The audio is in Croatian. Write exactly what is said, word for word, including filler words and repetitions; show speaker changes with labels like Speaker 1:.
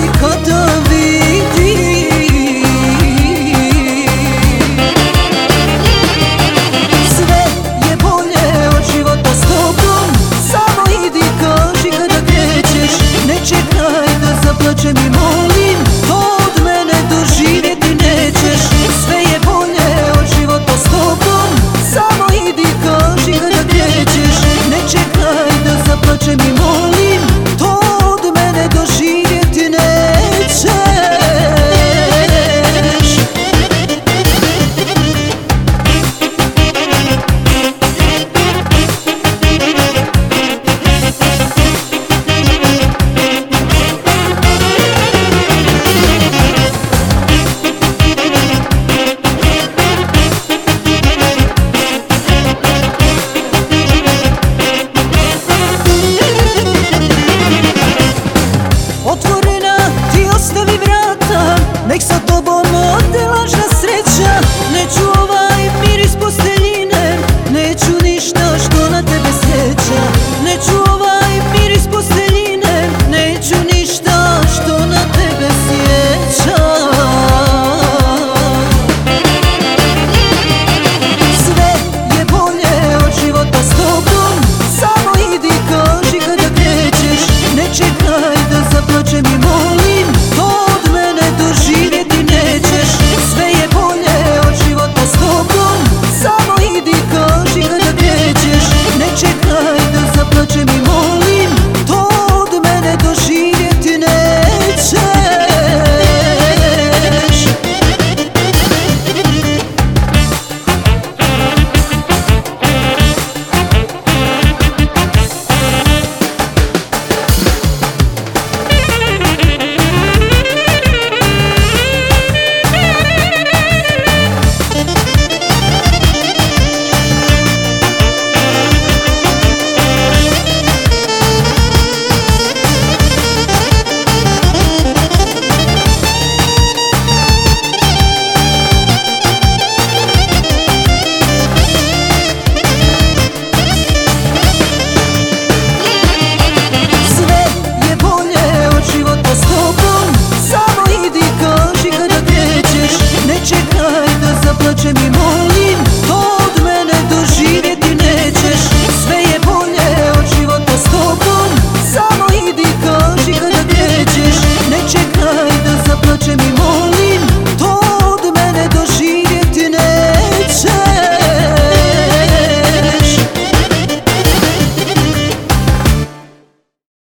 Speaker 1: kada vidi. Sve je bolje od života s tobom, samo idi kaži kada krećeš. Ne čekaj da zaplačem i molim, to od mene doživjeti nećeš. Sve je bolje od života s tobom, samo idi kaži kada krećeš. Ne čekaj da zaplačem i molim, to od mene doživjeti nećeš. Otvorena ti ostavi vrata, nek sa tobom ode laž